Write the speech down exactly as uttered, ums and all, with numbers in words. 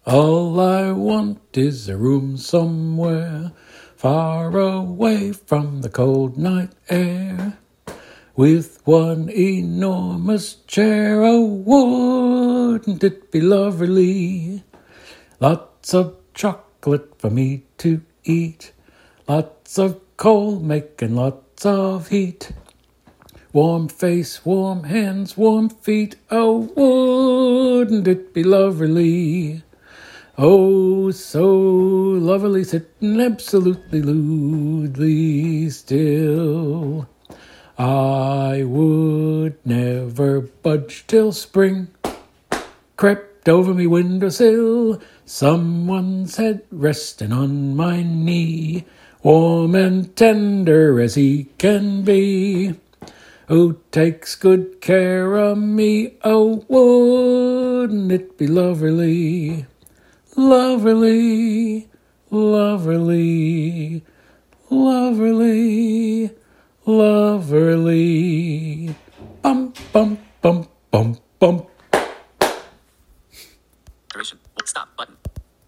All I want is a room somewhere far away from the cold night air, with one enormous chair. Oh, wouldn't it be lovely? Lots of chocolate for me to eat, lots of coal making lots of heat. Warm face, warm hands, warm feet. Oh, wouldn't it be lovely? Oh, so lovely, sitting absolutely lewdly still. I would never budge till spring crept over me windowsill, someone's head resting on my knee, warm and tender as he can be, who takes good care of me. Oh, wouldn't it be lovely? Lovely, lovely, lovely, lovely. Bum, bum, bum, bum, bum.